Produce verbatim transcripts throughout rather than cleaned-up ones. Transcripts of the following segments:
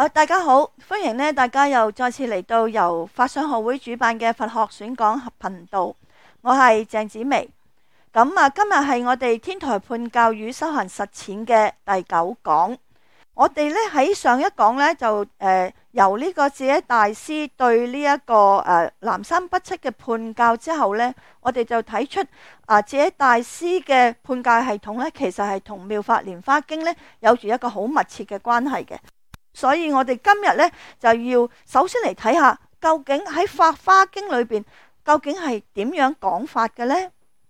好，大家好，歡迎呢大家又再次嚟到由法商學會主辦嘅佛學選講頻道，我係鄭子薇。咁啊，今日係我哋天台判教與修行實踐嘅第九講。我哋呢喺上一講呢，就誒、呃、由呢個智者大師對呢、這、一個誒、呃、南山不測嘅判教之後呢，我哋就睇出啊智者大師嘅判教系統呢，其實係同妙法蓮華經呢有住一個好密切嘅關係嘅。所以我哋今日呢，就要首先嚟睇下，究竟喺法華經裏邊究竟係點樣講法嘅呢？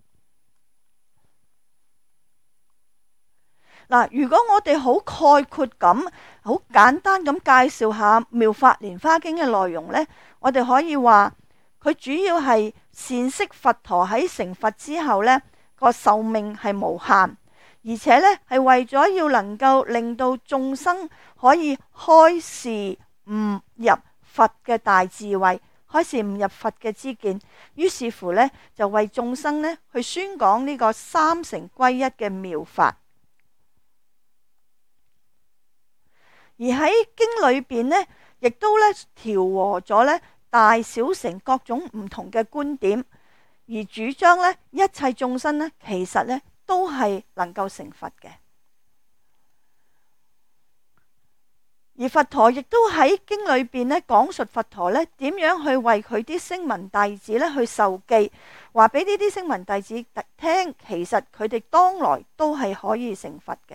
嗱，如果我哋好概括咁、好簡單咁介紹下妙法蓮華經嘅內容呢，我哋可以話佢主要係闡釋佛陀喺成佛之後呢個壽命係無限。而且呢，係為咗要能夠令到眾生可以開示悟入佛嘅大智慧，開示悟入佛嘅知見，於是乎呢，就為眾生呢去宣講呢個三乘歸一嘅妙法。而喺經裏邊呢，亦都呢調和咗呢大小乘各種唔同嘅觀點，而主張呢一切眾生呢，其實呢都係能夠成佛嘅。而佛陀亦都喺經裏邊咧講述佛陀咧點樣去為佢啲聲聞弟子咧去授記，話俾呢啲聲聞弟子聽，其實佢哋當來都係可以成佛嘅。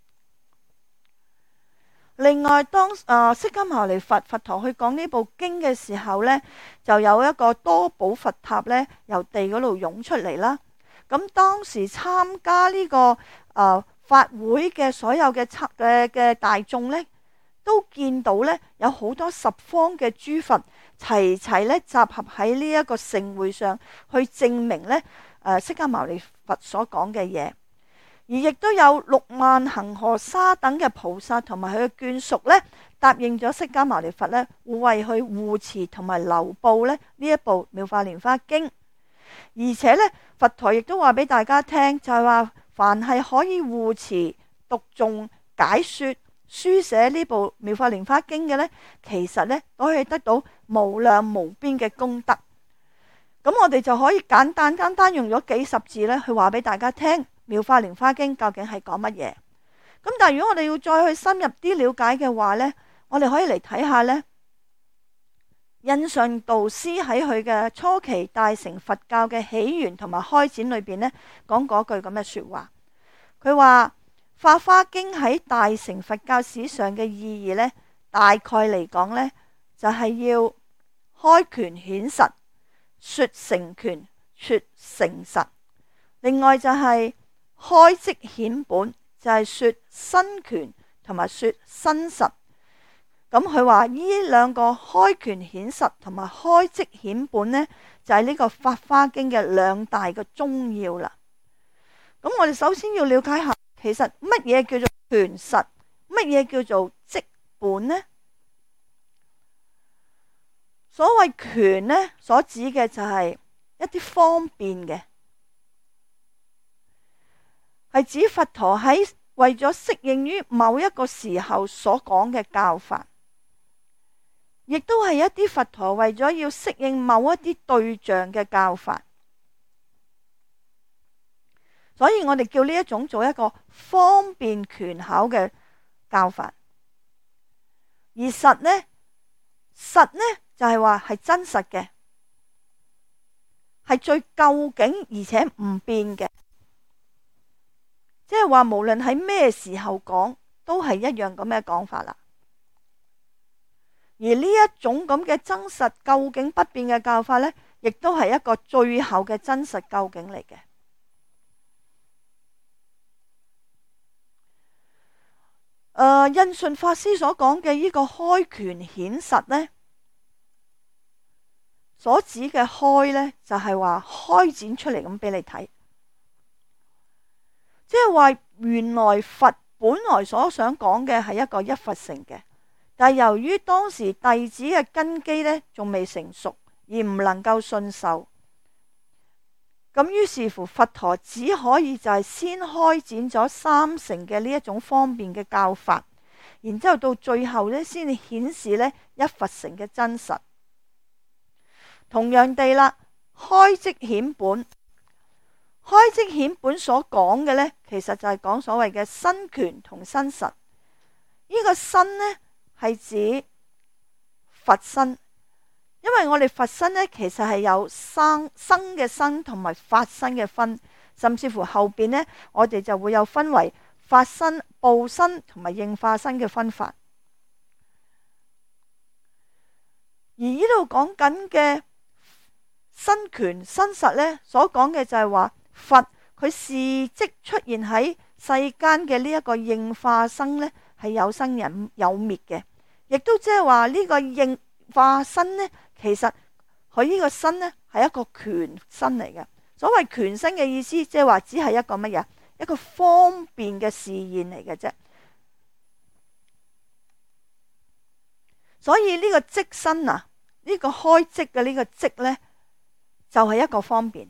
另外，當誒、呃、釋迦牟尼佛佛陀去講呢部經嘅時候呢，就有一個多寶佛塔咧由地嗰度湧出嚟啦。咁當時參加呢、這個誒、呃、法會嘅所有嘅參嘅嘅大眾呢，都見到呢有好多十方嘅諸佛齊齊咧集合喺呢一個盛會上，去證明呢誒、呃、釋迦牟尼佛所講嘅嘢。而亦都有六萬恒河沙等嘅菩薩同埋佢嘅眷屬呢，答應咗釋迦牟尼佛呢會為佢護持同埋流布咧呢一部妙法蓮華經。而且呢，佛陀亦都話俾大家聽，就係話凡係可以護持、讀誦、解說、書寫呢部妙法蓮華經嘅呢，其實呢都可以得到無量無邊嘅功德。咁我哋就可以簡單簡單用咗幾十字呢去話俾大家聽妙法蓮華經究竟係講乜嘢。咁但係如果我哋要再去深入啲了解嘅話呢，我哋可以嚟睇下呢。印順導師喺佢嘅初期大乘佛教嘅起源同埋開展裏邊呢，講嗰句咁嘅說話。佢話法華經喺大乘佛教史上嘅意義呢，大概嚟講呢，就係、是、要開權顯實，說成權，說成實。另外就係開即顯本，就係、是、說身權同埋說身實。咁佢話呢兩個開權顯實同埋開即顯本呢，就係、是、呢個法華經嘅兩大嘅宗要啦。咁我哋首先要了解下，其實乜嘢叫做權實，乜嘢叫做即本呢？所謂權呢，所指嘅就係一啲方便嘅，係指佛陀喺為咗適應於某一個時候所講嘅教法。亦都係一啲佛陀為咗要適應某一啲對象嘅教法，所以我哋叫呢一種做一個方便權巧嘅教法。而實呢，實呢就係話係真實嘅，係最究竟而且唔變嘅，即係話無論喺咩時候講，都係一樣咁嘅講法啦。而呢一種咁嘅真實究竟不變嘅教法呢，亦都係一個最後嘅真實究竟嚟嘅。誒，印順法師所講嘅呢個開權顯實呢，所指嘅開呢，就係話開展出嚟咁俾你睇，即係話原來佛本來所想講嘅係一個一佛乘嘅。但係由於當時弟子嘅根基呢仲未成熟，而唔能夠信受，咁於是乎佛陀只可以就係先開展咗三乘嘅呢一種方便嘅教法，而然之後到最後呢，先至顯示呢一佛乘嘅真實。同樣地啦，開即顯本，開即顯本所講嘅呢，其實就係講所謂嘅身權同身實。呢、這個身呢，係指佛身，因為我哋佛身呢，其實係有生生嘅身同埋法身嘅分，甚至乎後邊呢，我哋就會有分為法身、報身同埋應化身嘅分法。而呢度講緊嘅身權身實呢，所講嘅就係話佛佢事即出現喺世間嘅呢一個應化身呢，係有生人有滅嘅，亦都即係話呢個應化身呢，其實佢呢個身呢係一個權身嚟嘅。所謂權身嘅意思，即係話只係一個乜嘢？一個方便嘅示現嚟嘅啫。所以呢個即身啊，呢、這個開即嘅呢個即呢，就係、是、一個方便。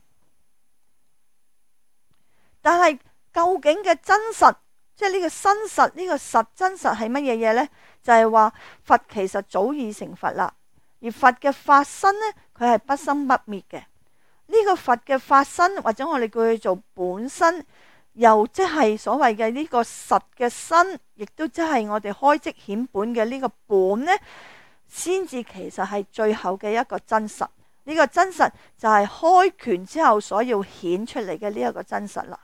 但係究竟嘅真實，即係呢個身實，呢、這個實真實係乜嘢嘢呢？就係、是、話佛其實早已成佛啦，而佛嘅法身呢，佢係不生不滅嘅。呢、這個佛嘅法身，或者我哋叫佢做本身，又即係所謂嘅呢個實嘅身，亦都即係我哋開即顯本嘅呢個本呢，先至其實係最後嘅一個真實。呢、這個真實就係開權之後所要顯出嚟嘅呢一個真實啦。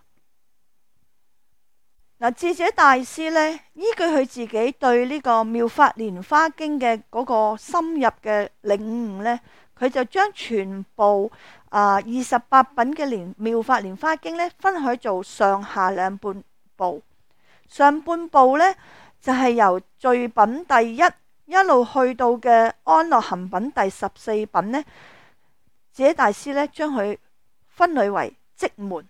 嗱，智者大師呢，依據佢自己對呢個《妙法蓮華經》嘅嗰個深入嘅領悟呢，佢就將全部啊二十八品嘅蓮妙法蓮華經呢，分開做上下兩半部。上半部呢，就係、是、由序品第一一路去到嘅安樂行品第十四品呢，智者大師呢，將佢分類為即門。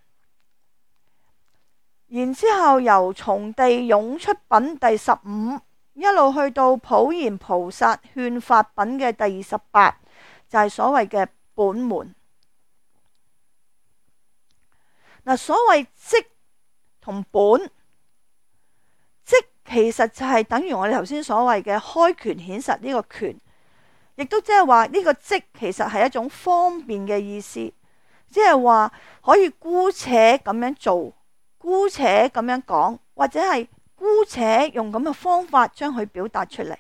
然之後由從地涌出品第十五一路去到普賢菩薩勸法品嘅第二十八，就係、是、所謂嘅本門。嗱，所謂即同本，即其實就係等於我哋頭先所謂嘅開權顯實呢個權，亦都即係話呢個即其實係一種方便嘅意思，即係話可以姑且咁樣做。姑且咁樣講，或者係姑且用咁嘅方法將佢表達出嚟。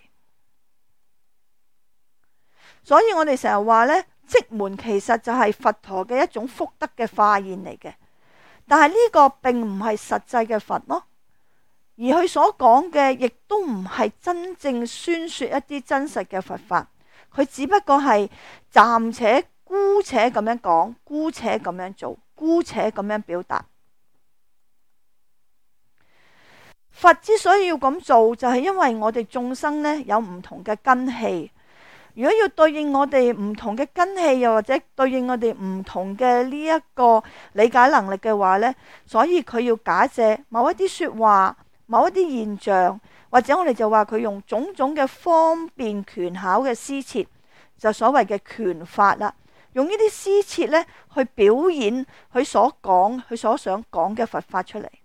所以我哋成日話呢，即門其實就係佛陀嘅一種福德嘅化現嚟嘅。但係呢個並唔係實際嘅佛咯，而佢所講嘅亦都唔係真正宣說一啲真實嘅佛法。佢只不過係暫且姑且咁樣講，姑且咁樣做，姑且咁樣表達。佛之所以要咁做，就係因為我哋眾生呢有唔同嘅根器。如果要對應我哋唔同嘅根器，又或者對應我哋唔同嘅呢一個理解能力嘅話呢，所以佢要假借某一啲說話、某一啲現象，或者我哋就話佢用種種嘅方便權巧嘅施設，就所謂嘅權法啦。用呢啲施設呢去表演佢所講、佢所想講嘅佛法出嚟。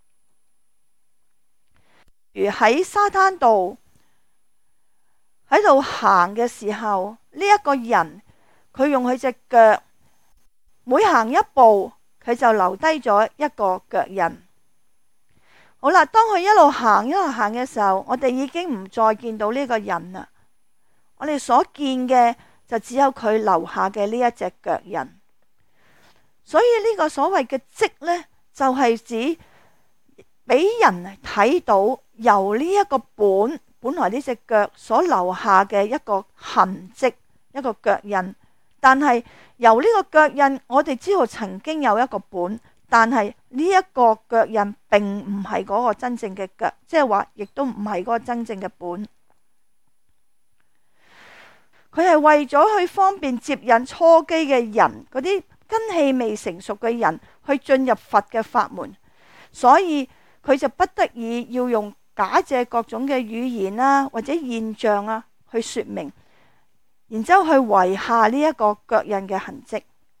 如喺沙灘度喺度行嘅時候，呢、這、一個人佢用佢隻腳每行一步，佢就留低咗一個腳印。好啦，當佢一路行一路行嘅時候，我哋已經唔再見到呢個人啦。我哋所見嘅就只有佢留下嘅呢一隻腳印。所以呢個所謂嘅跡呢，就係、是、指俾人睇到由呢一個本本來呢隻腳所留下嘅一個痕跡，一個腳印。但係由呢個腳印，我哋知道曾經有一個本，但係呢一個腳印並唔係嗰個真正嘅腳，即係話亦都唔係嗰個真正嘅本。佢係為咗去方便接引初機嘅人，嗰啲根器未成熟嘅人去進入佛嘅法門，所以佢就不得已要用假借各種嘅語言啊，或者現象啊去說明，然之後去遺下呢一個腳印嘅痕跡。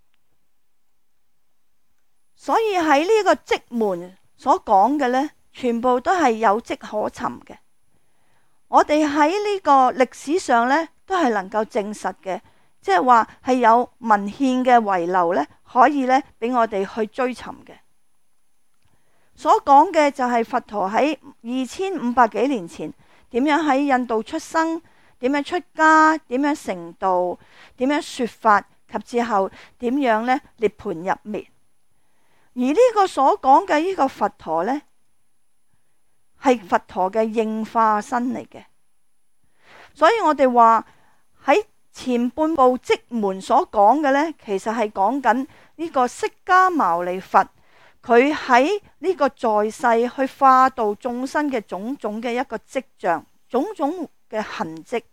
所以喺呢個跡門所講嘅呢，全部都係有跡可尋嘅。 我哋喺呢個歷史上呢，都係能夠證實嘅，即係話係有文獻嘅遺留呢，可以呢俾我哋去追尋嘅。所講嘅就係佛陀喺二千五百幾年前點樣喺印度出生，點樣出家，點樣成道，點樣說法，及之後點樣呢涅槃入滅。而呢個所講嘅呢個佛陀呢，係佛陀嘅應化身嚟嘅。所以我哋話喺前半部積門所講嘅呢，其實係講緊呢個釋迦牟尼佛，佢喺呢個在世去化度眾生嘅種種嘅一個跡象，種種嘅痕跡。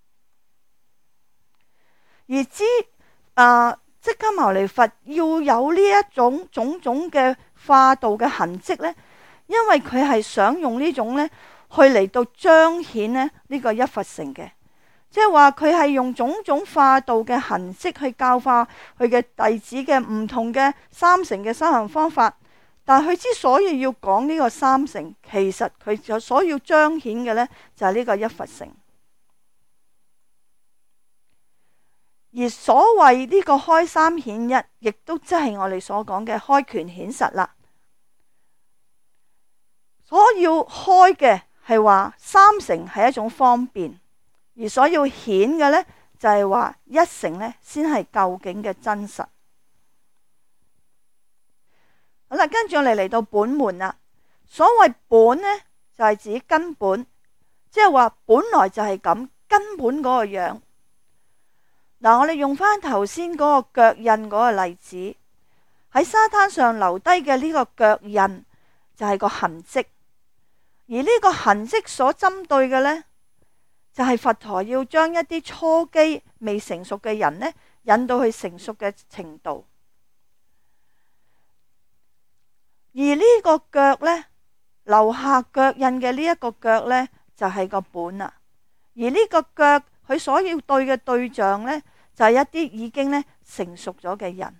而知啊，釋迦牟尼佛要有呢一種種種嘅化度嘅痕跡呢，因為佢係想用呢種呢去嚟到彰顯呢呢個一佛乘嘅，即係話佢係用種種化度嘅痕跡去教化佢嘅弟子嘅唔同嘅三乘嘅修行方法。但係佢之所以要講呢個三乘，其實佢所要彰顯嘅呢，就係呢個一佛乘。而所謂呢個開三顯一，亦都即係我哋所講嘅開權顯實啦。所要開嘅係話三乘係一種方便，而所要顯嘅呢，就係話一乘呢先係究竟嘅真實。好啦，跟住我哋嚟到本門啦。所謂本呢，就係指根本，即係話本來就係咁，根本嗰個樣。嗱，我哋用翻頭先嗰個腳印嗰個例子，喺沙灘上留低嘅呢個腳印就係個痕跡，而呢個痕跡所針對嘅呢，就係佛陀要將一啲初機未成熟嘅人呢，引到去成熟嘅程度。而呢個腳呢，留下腳印嘅呢一個腳呢，就係個本啦。而呢個腳佢所要對嘅對象呢，就係一啲已經呢成熟咗嘅人。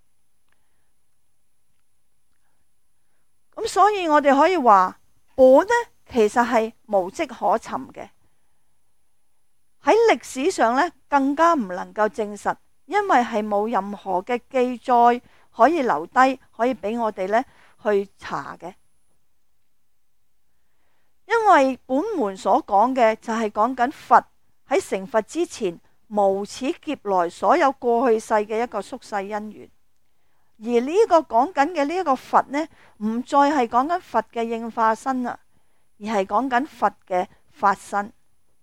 咁所以我哋可以話本呢，其實係無跡可尋嘅，喺歷史上呢，更加唔能夠證實，因為係冇任何嘅記載可以留低，可以俾我哋呢去查嘅。因為本門所講嘅就係講緊佛喺成佛之前無始劫來所有過去世嘅一個宿世因緣，而呢個講緊嘅呢一個佛呢，唔再係講緊佛嘅應化身啦，而係講緊佛嘅法身。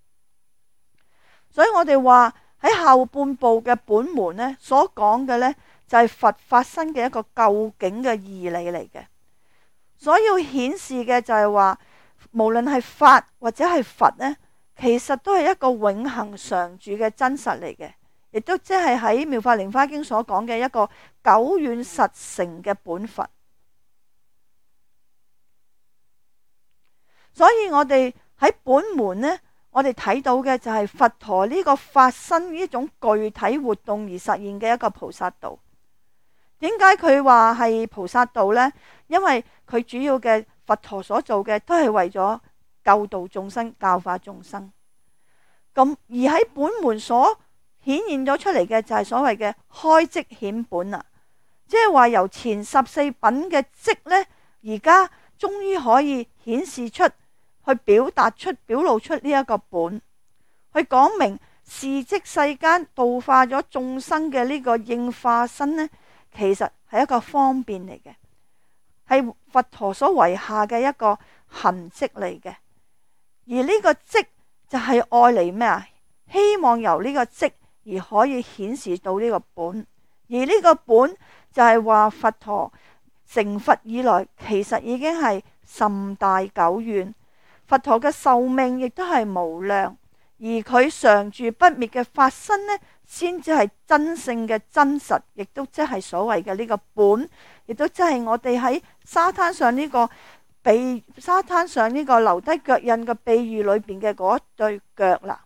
所以我哋話喺後半部嘅本門呢，所講嘅呢，就係佛法身嘅一個究竟嘅義理嚟嘅。所要顯示嘅就係話，無論係法或者係佛呢，其實都係一個永恆常住嘅真實嚟嘅，亦都即係喺《妙法蓮華經》所講嘅一個久遠實成嘅本佛。所以我哋喺本門呢，我哋睇到嘅就係佛陀呢個法身呢種具體活動而實現嘅一個菩薩道。點解佢話係菩薩道呢？因為佢主要嘅佛陀所做嘅都係為咗救度眾生、教化眾生。咁而喺本門所顯現咗出嚟嘅就係所謂嘅開跡顯本啦，即係話由前十四品嘅跡呢，而家終於可以顯示出、去表達出、表露出呢一個本，去講明事跡世間度化咗眾生嘅呢個應化身呢，其實係一個方便嚟嘅，係佛陀所遺下嘅一個痕跡嚟嘅。而呢個跡就係愛嚟咩啊？希望由呢個跡而可以顯示到呢個本。而呢個本就係話佛陀成佛以來，其實已經係甚大久遠。佛陀嘅壽命亦都係無量，而佢常住不滅嘅法身呢，先至係真正嘅真實，亦都即係所謂嘅呢個本，亦都即係我哋喺沙灘上呢個比沙灘上呢個留低腳印嘅比喻裏邊嘅嗰對腳啦。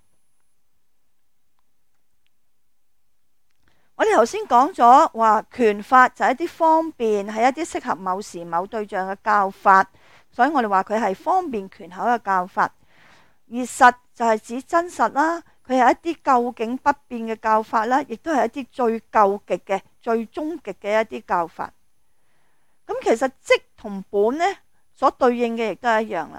我哋頭先講咗話權法就係一啲方便，係一啲適合某時某對象嘅教法，所以我哋話佢係方便權巧嘅教法。 而實就係指真實啦，佢係一啲究竟不變嘅教法啦，亦都係一啲最究極嘅、最終極嘅一啲教法。咁其實即同本呢，所對應嘅亦都係一樣啦。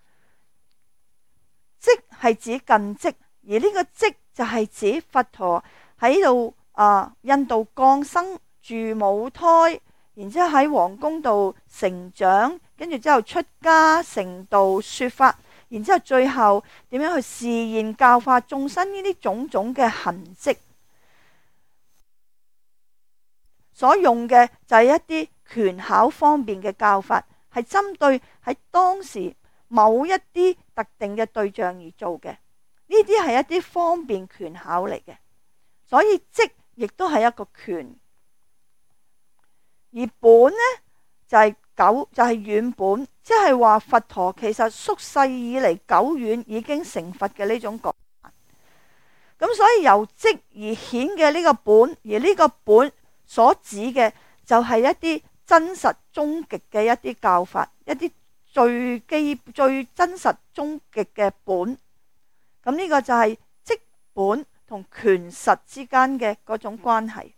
即係指近即，而呢個即就係指佛陀喺度啊印度降生住母胎，然之後喺皇宮度成長，跟住之後出家成道說法，然之後最後點樣去示現教化眾生呢啲種種嘅痕跡，所用嘅就係一啲權巧方便嘅教法，係針對喺當時某一啲特定嘅對象而做嘅。呢啲係一啲方便權巧嚟嘅，所以即亦都係一個權。而本呢，就係、是、久就係、是、遠本，即係話佛陀其實宿世以嚟久遠已經成佛嘅呢種講法。咁所以由即而顯嘅呢個本，而呢個本所指嘅就係一啲真實終極嘅一啲教法，一啲最基最真實終極嘅本。咁呢個就係即本同權實之間嘅嗰種關係。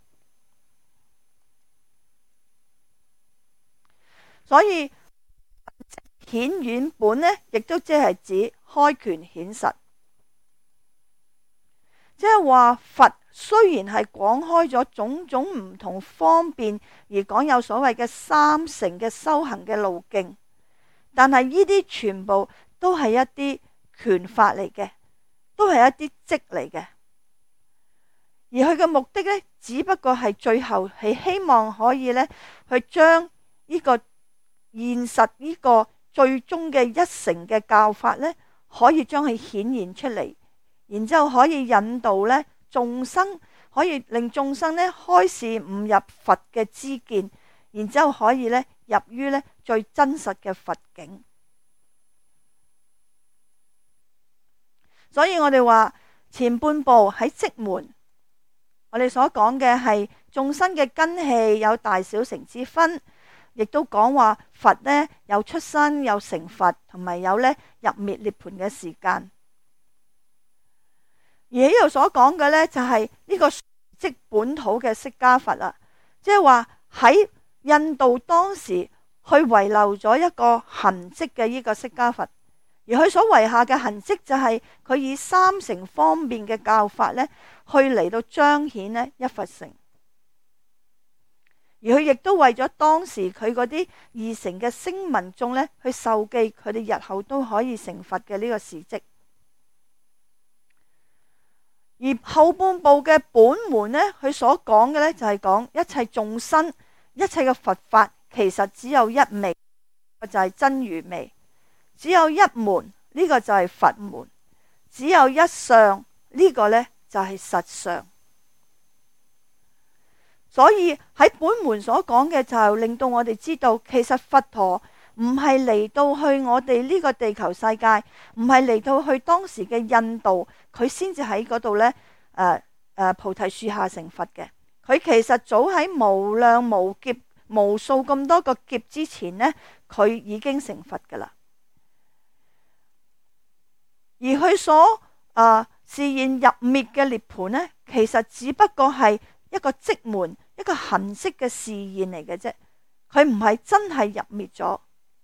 所以顯遠本呢，亦都即係指開權顯實，即係話佛雖然係廣開咗種種唔同方便而講有所謂嘅三乘嘅修行嘅路徑，但係呢啲全部都係一啲權法嚟嘅，都係一啲即嚟嘅，而佢嘅目的呢，只不過係最後係希望可以呢去將呢個現實呢個最終嘅一乘嘅教法呢，可以將佢顯現出嚟，然之後可以引導呢眾生，可以令眾生呢開示悟入佛嘅知見，然之後可以呢入於呢最真實嘅佛境。所以我哋話前半部喺即門，我哋所講嘅係眾生嘅根器有大小乘之分，亦都講話佛呢有出生有成佛，同埋有呢入滅涅槃嘅時間。而喺呢度所講嘅呢，就係呢個即本土嘅釋迦佛啦，即係話喺印度當時去遺留咗一個痕跡嘅呢個釋迦佛。而佢所遺下嘅痕跡就係佢以三乘方便嘅教法呢，去嚟到彰顯呢一佛乘。而佢亦都為咗當時佢嗰啲二乘嘅聲聞眾呢，去授記佢哋日後都可以成佛嘅呢個事跡。而後半部嘅本門呢，佢所講嘅呢，就係講一切眾生一切嘅佛法其實只有一味，就係真如味。只有一門，呢個就係佛門；只有一相，呢個呢就係實相。所以喺本門所講嘅就係令到我哋知道，其實佛陀唔係嚟到去我哋呢個地球世界，唔係嚟到去當時嘅印度，佢先至喺嗰度呢誒誒菩提樹下成佛嘅。佢其實早喺無量無劫、無數咁多個劫之前呢，佢已經成佛噶啦。而佢所啊示現入滅嘅涅槃呢，其實只不過係一個即門、一個痕跡嘅示現嚟嘅啫，佢唔係真係入滅咗。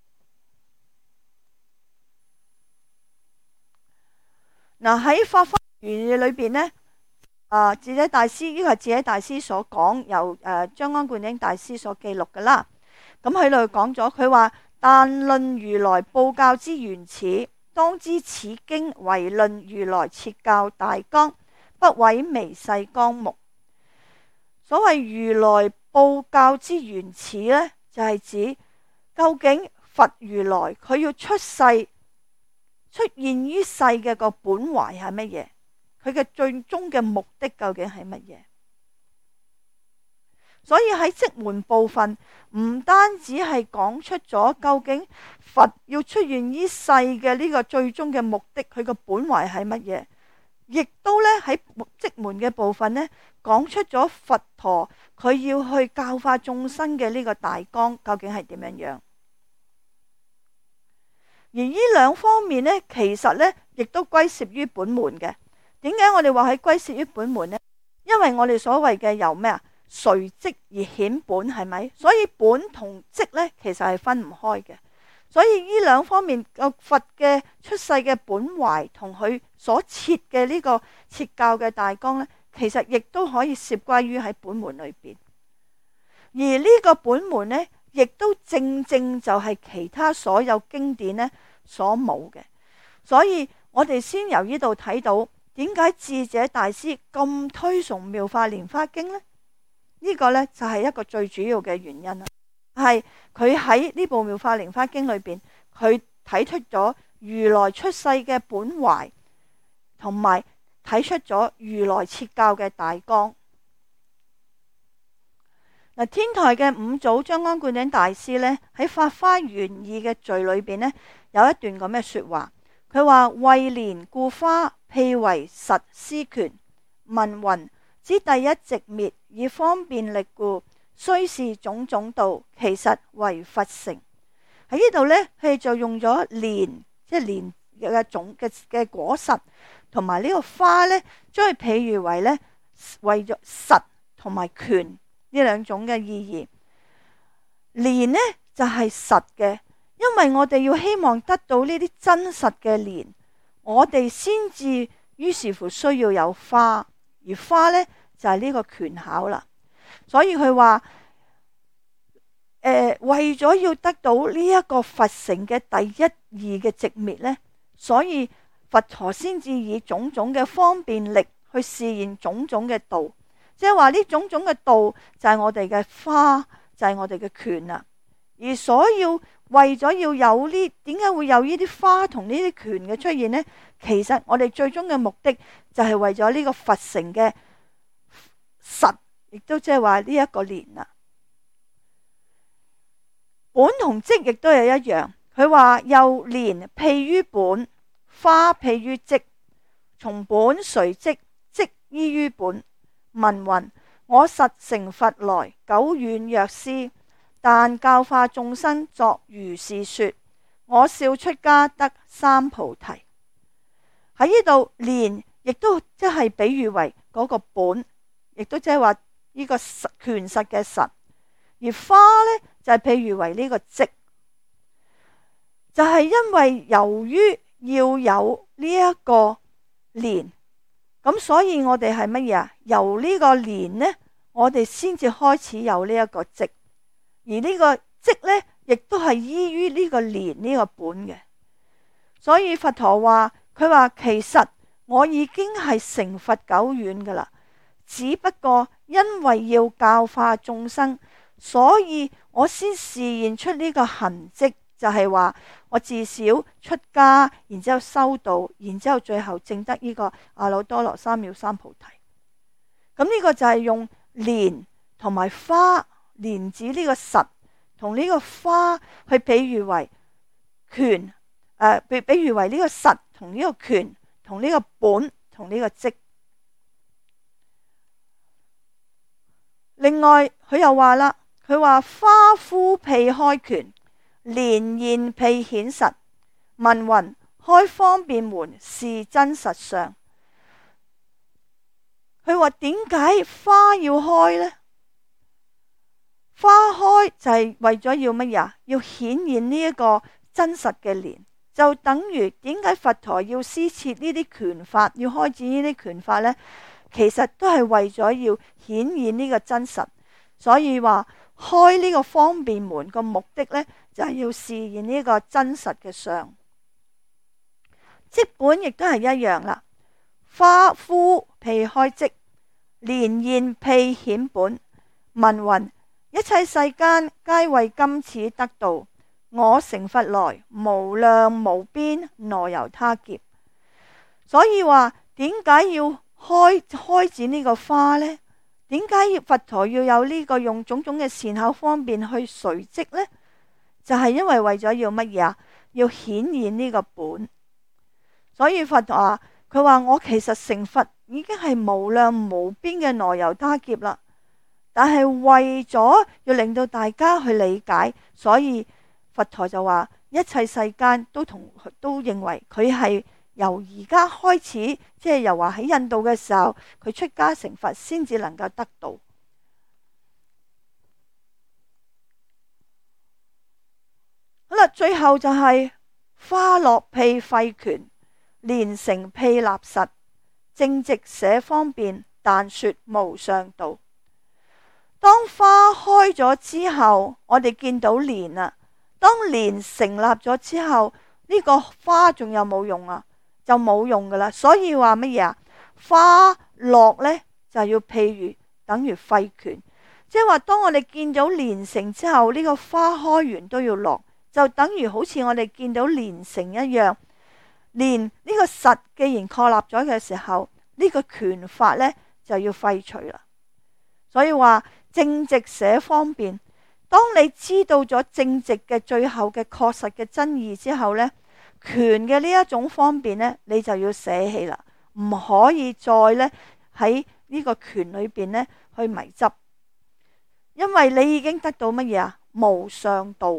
嗱，喺法華經裏邊呢，啊智者大師呢個係智者大師所講，由誒張安觀影大師所記錄噶啦。咁喺度講咗，佢話但論如來布教之原始。當知此經為論如來設教大綱，不毀微細綱目。所謂如來布教之原始呢，就係、是、指究竟佛如來佢要出世出現於世嘅個本懷係乜嘢？佢嘅最終嘅目的究竟係乜嘢？所以喺即門部分，唔單止係講出咗究竟佛要出現於世嘅呢個最終嘅目的，佢個本懷係乜嘢，亦都咧喺即門嘅部分呢，講出咗佛陀佢要去教化眾生嘅呢個大綱究竟係點樣樣。而呢兩方面呢，其實呢亦都歸攝於本門嘅。點解我哋話喺歸攝於本門呢？因為我哋所謂嘅由咩啊？隨即而顯本，係咪？所以本同即呢，其實係分唔開嘅。所以呢兩方面個佛嘅出世嘅本懷同佢所設嘅呢個設教嘅大綱呢，其實亦都可以攝歸於喺本門裏邊。而呢個本門呢，亦都正正就係其他所有經典呢所冇嘅。所以我哋先由呢度睇到點解智者大師咁推崇妙法蓮華經呢？呢個呢，就係一個最主要嘅原因啦。係佢喺呢部妙法蓮華經裏邊，佢睇出咗如來出世嘅本懷，同埋睇出咗如來設教嘅大綱。嗱，天台嘅五祖張安灌頂大師呢，喺《法華玄義》嘅序裏邊呢，有一段咁嘅說話，佢話為蓮故華譬為實施權，問云之第一直滅，以方便力故，雖是種種道，其實為佛成。喺呢度呢，佢就用咗蓮，即係蓮嘅種嘅嘅果實，同埋呢個花呢，將佢譬喻為呢，為咗實同埋權呢兩種嘅意義。蓮呢就係實嘅，因為我哋要希望得到呢啲真實嘅蓮，我哋先至於是乎需要有花，而花呢就係呢個權巧啦。所以佢話誒，為咗要得到呢一個佛成嘅第一義嘅直滅呢，所以佛陀先至以種種嘅方便力去示現種種嘅道，即係話呢種種嘅道就係我哋嘅花，就係、是、我哋嘅權啊。而所要為咗要有呢，點解會有呢啲花同呢啲權嘅出現呢？其實我哋最終嘅目的就係為咗呢個佛成嘅實，亦都即係話呢一個蓮啊。本同即亦都係一樣，佢話又蓮譬於本，花譬於即，從本隨即，即依於本。問云我實成佛來，久遠若斯，但教化眾生作如是說，我少出家得三菩提。喺呢度蓮亦都即係比喻為嗰個本，亦都即係話呢個實權實嘅實。而花呢，就係譬如為呢個即，就係、是、因為由於要有呢一個蓮，咁所以我哋係乜嘢啊？由呢個蓮呢，我哋先至開始有呢一個即，而呢個即呢，亦都係依於呢個蓮呢個本嘅。所以佛陀話，佢話其實我已經係成佛久遠噶啦，只不過因為要教化眾生，所以我先示現出呢個痕跡，就係話我至少出家，然之後修道，然之後最後證得呢個阿耨多羅三藐三菩提。咁呢個就係用蓮同埋花，蓮指呢個實，同呢個花去比喻為權，誒、呃，比比喻為呢個實同呢個權，同呢個本同呢個即。另外佢又話啦，佢話花敷譬開權，蓮現譬顯實。問云開方便門是真實相。佢話點解花要開呢？花開就係為咗要乜嘢？要顯現呢一個真實嘅蓮，就等於點解佛陀要施設呢啲權法，要開展呢啲權法呢？其實都係為咗要顯現呢個真實。所以話開呢個方便門個目的呢，就係要示現呢個真實嘅相。即本亦都係一樣啦，花敷譬開即，蓮現譬顯本。問云一切世間皆為今此得道，我成佛來，無量無邊奈由他劫。所以話點解要開開展呢個花呢？點解要佛陀要有呢個用種種嘅善巧方便去隨即呢？就係、是、因為為咗要乜嘢啊？要顯現呢個本。所以佛陀話，佢話我其實成佛已經係無量無邊嘅奈由他劫啦，但係為咗要令到大家去理解，所以佛陀就話一切世間都同都認為佢係由而家開始，即係又話喺印度嘅時候，佢出家成佛先至能夠得到。好啦，最後就係花落披廢權，連成披納實，正直捨方便，但說無上道。當花開咗之後，我哋見到蓮啦。當蓮成立咗之後，呢個花仲有冇用啊？就冇用噶啦。所以話乜嘢啊？花落呢，就要譬如等於廢權，即係話當我哋見到蓮成之後，呢個花開完都要落，就等於好似我哋見到蓮成一樣。蓮呢個實既然確立咗嘅時候，呢個權法呢，就要廢除啦。所以話正直捨方便，當你知道咗正直嘅最後嘅確實嘅真義之後呢，權嘅呢一種方便呢，你就要捨棄啦，唔可以再呢喺呢個權裏邊呢去迷執，因為你已經得到乜嘢啊？無上道。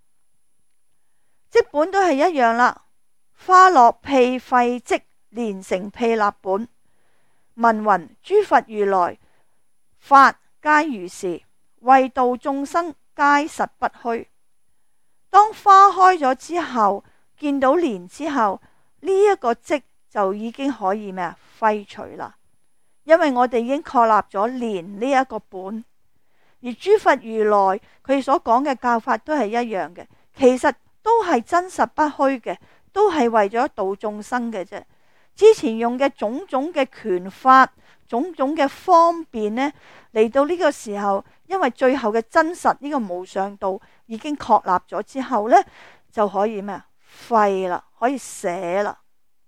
即本都係一樣啦，花落披廢跡，連成披納本。文云諸佛如來法皆如是，為度眾生皆實不虛。當花開咗之後，見到蓮之後，呢、這、一個跡就已經可以咩啊？廢除啦，因為我哋已經確立咗蓮呢一個本。而諸佛如來佢所講嘅教法都係一樣嘅，其實都係真實不虛嘅，都係為咗度眾生嘅啫。之前用嘅種種嘅權法，種種嘅方便呢，嚟到呢個時候，因為最後嘅真實呢、這個無上道已經確立咗之後呢，就可以咩啊？廢啦，可以捨啦。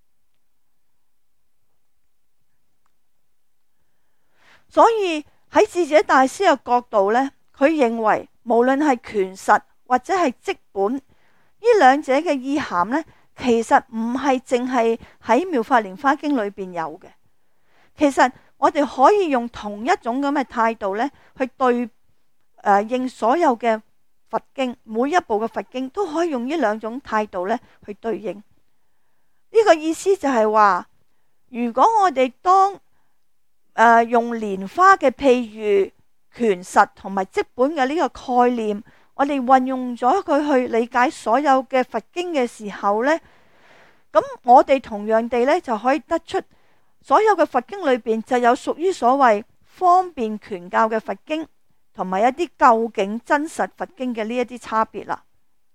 所以喺智者大師嘅角度呢，佢認為無論係權實或者係跡本，呢兩者嘅意涵呢，其實唔係淨係喺《妙法蓮華經》裏邊有嘅。其實我哋可以用同一種咁嘅態度呢，去對誒、呃、應所有嘅佛經，每一部嘅佛經都可以用呢兩種態度呢去對應。呢、這個意思就係話，如果我哋當誒、呃、用蓮花嘅譬喻、權實同埋跡本嘅呢個概念，我哋運用咗佢去理解所有嘅佛經嘅時候呢，咁我哋同樣地呢，就可以得出所有嘅佛經裏邊就有屬於所謂方便權教嘅佛經，同埋一啲究竟真實佛經嘅呢一啲差別啦。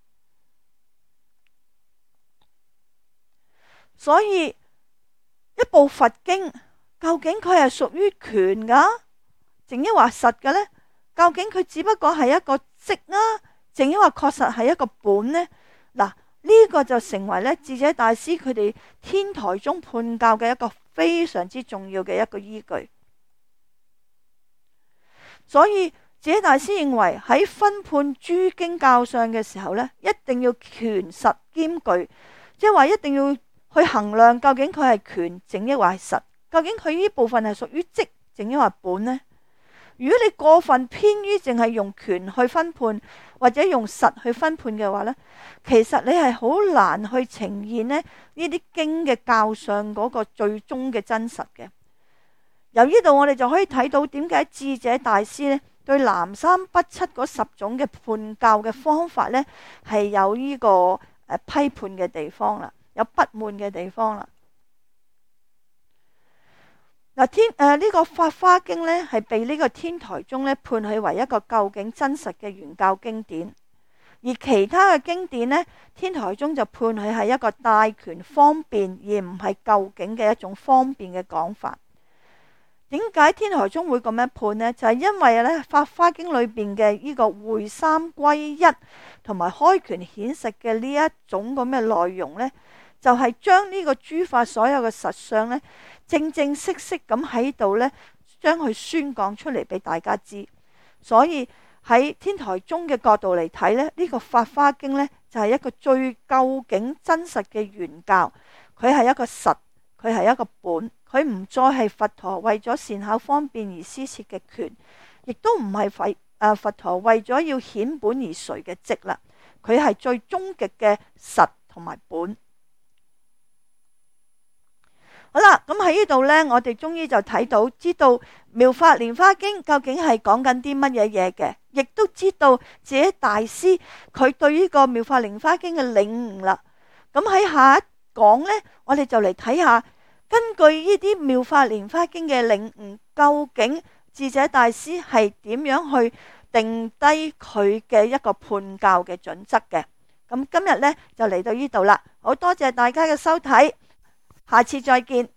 所以一部佛經究竟佢係屬於權噶，淨係話實嘅呢？究竟佢只不過係一個跡啊，淨係話確實係一個本呢？嗱，呢個就成為咧智者大師佢哋天台宗判教嘅一個非常之重要嘅一個依據。所以智者大師認為喺分判諸經教相嘅時候呢，一定要權實兼具，即係話一定要去衡量究竟佢係權，淨抑或係實，究竟佢呢部分係屬於跡，淨抑或本呢？如果你過分偏於淨係用權去分判，或者用實去分判嘅話呢，其實你係好難去呈現呢呢啲經嘅教相嗰個最終嘅真實嘅。由呢度我哋就可以睇到點解智者大師呢對南三北七嗰十種嘅判教嘅方法呢係有呢個誒批判嘅地方啦，有不滿嘅地方啦。嗱，天誒呢、呃這個法華經呢係被呢個天台宗呢判佢為一個究竟真實嘅原教經典，而其他嘅經典呢，天台宗就判佢係一個大權方便而唔係究竟嘅一種方便嘅講法。點解天台宗會咁樣判呢？就係、是、因為咧法華經裏邊嘅呢個會三歸一同埋開權顯實嘅呢一種咁嘅內容呢，就係、是、將呢個諸法所有嘅實相呢，正正式式咁喺度呢，將佢宣講出嚟俾大家知。所以喺天台宗嘅角度嚟睇呢，呢、這個法華經呢，就係、是、一個最究竟真實嘅原教，佢係一個實，佢係一個本，佢唔再係佛陀為咗善巧方便而施設嘅權，亦都唔係佛誒佛陀為咗要顯本而垂嘅跡啦。佢係最終極嘅實同埋本。 好啦，咁喺呢度呢，我哋終於就睇到，知道《妙法蓮華經》究竟係講緊啲乜嘢嘢嘅，亦都知道自己大師佢對呢個《妙法蓮華經》嘅領悟啦。咁喺下一講呢，我哋就嚟睇下，根據呢啲《妙法蓮華經》嘅領悟，究竟智者大師係點樣去定低佢嘅一個判教嘅準則嘅。咁今日呢，就嚟到呢度啦，好多謝大家嘅收睇，下次再見。